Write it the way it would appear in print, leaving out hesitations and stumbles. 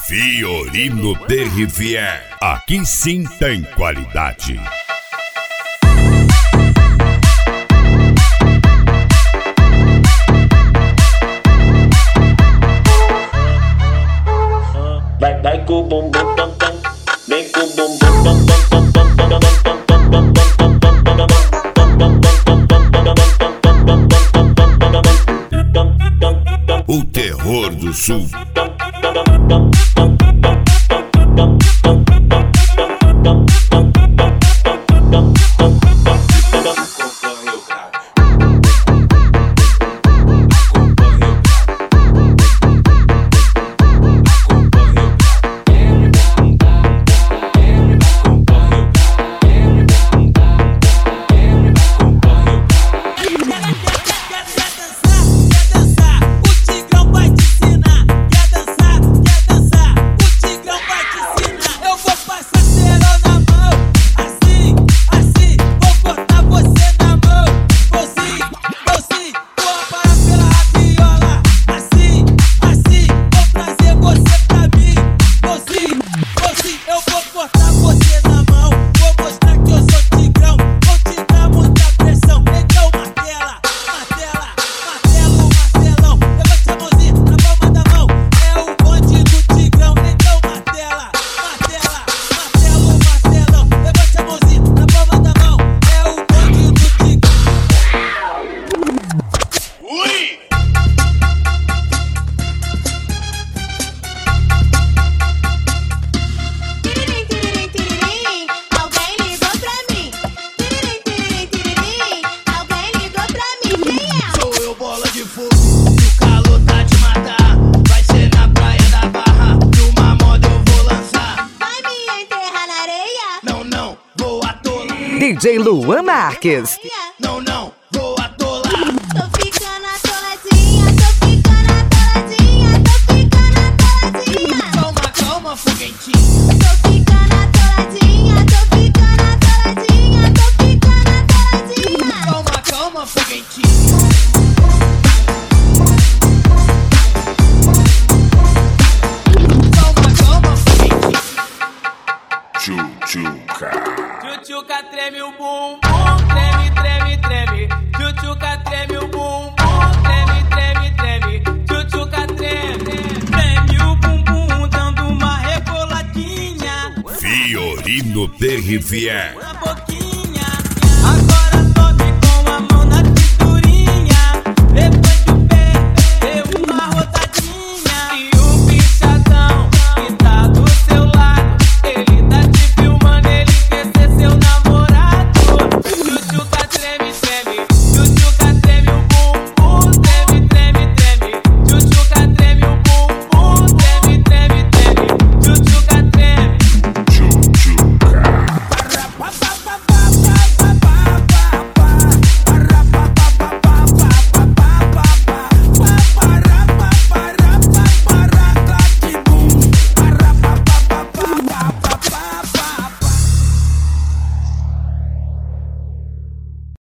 Fiorino Terrifier, aqui sim tem qualidade. Vai com o bumbum tam tam, vem com o bumbum tam tam tam tam tam. O terror do sul. DJ Luan Marques. Não, não, vou atolar. Tô ficando atoladinha, tô ficando atoladinha, tô ficando atoladinha. Calma, calma, foguetinho. Tô ficando atoladinha, tô ficando atoladinha, tô ficando atoladinha. Calma, calma, foguetinho. Calma, calma, foguetinho. Tchutchuca. Tchutchuca treme o bumbum, treme, treme, treme. Tchutchuca treme o bumbum, treme, treme, treme. Tchutchuca treme, treme o bumbum, dando uma reboladinha. Fiorino Terrifier.